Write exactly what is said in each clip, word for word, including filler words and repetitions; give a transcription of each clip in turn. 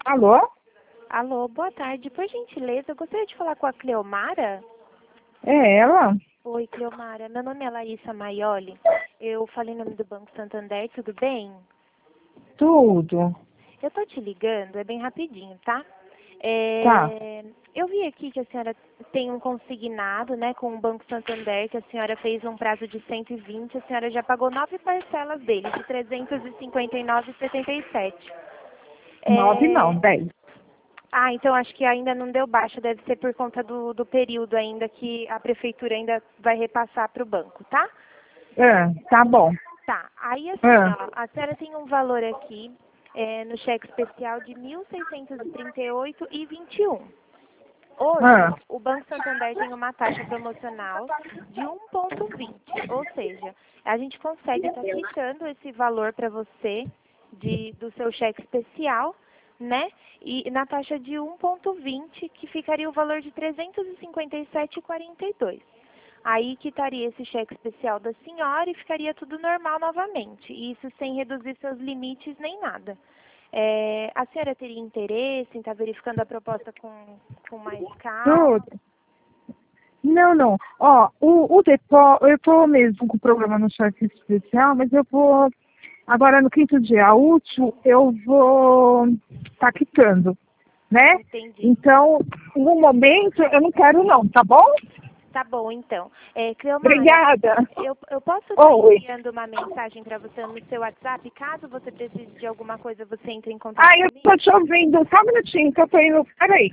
Alô? Alô, boa tarde. Por gentileza, eu gostaria de falar com a Cleomara. É ela? Oi, Cleomara. Meu nome é Larissa Maioli. Eu falei em nome do Banco Santander, tudo bem? Tudo. Eu tô te ligando, é bem rapidinho, tá? Tá. É, eu vi aqui que a senhora tem um consignado, né, com o Banco Santander, que a senhora fez um prazo de cento e vinte, a senhora já pagou nove parcelas dele, de trezentos e cinquenta e nove reais e setenta e sete centavos. Nove não, É, dez. Ah, então acho que ainda não deu baixa, deve ser por conta do, do período ainda que a prefeitura ainda vai repassar para o banco, tá? Ah, tá bom. Tá, aí assim, Ah, ó, a senhora tem um valor aqui é, no cheque especial de mil seiscentos e trinta e oito reais e vinte e um. Hoje, ah. o Banco Santander tem uma taxa promocional de um vírgula vinte, ou seja, a gente consegue estar quitando esse valor para você de, do seu cheque especial, né? E na taxa de um vírgula vinte, que ficaria o valor de trezentos e cinquenta e sete reais e quarenta e dois centavos. Aí quitaria esse cheque especial da senhora e ficaria tudo normal novamente. Isso sem reduzir seus limites nem nada. É, a senhora teria interesse em estar verificando a proposta com, com mais calma? Tudo. Não, não. Ó, o, o depósito, eu tô mesmo com problema no cheque especial, mas eu vou, agora no quinto dia útil, eu vou tá quitando, né? Entendi. Então, no momento, eu não quero não, tá bom? Tá bom, então. É, Cleomara, Obrigada. eu, eu posso estar Oi. enviando uma mensagem para você no seu WhatsApp? Caso você precise de alguma coisa, você entre em contato Ai, eu comigo? tô te ouvindo. Só um minutinho que eu tô indo. Peraí.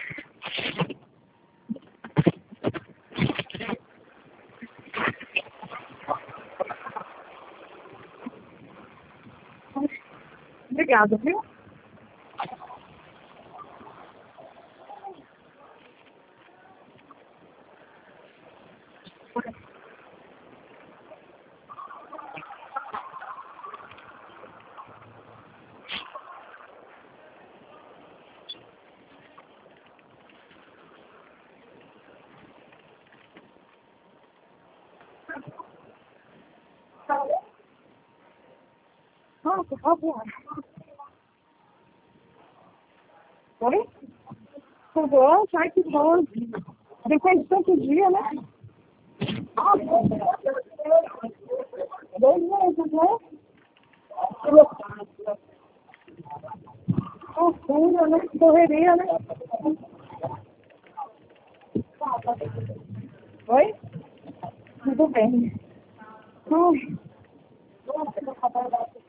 Obrigada, viu? Ah, por favor. Oi? Tudo bom? Ai, que bom. Depois de tanto dia, né? Dois meses, né? Loucura, né? Correria, né? Oi? Tudo bem. Ai.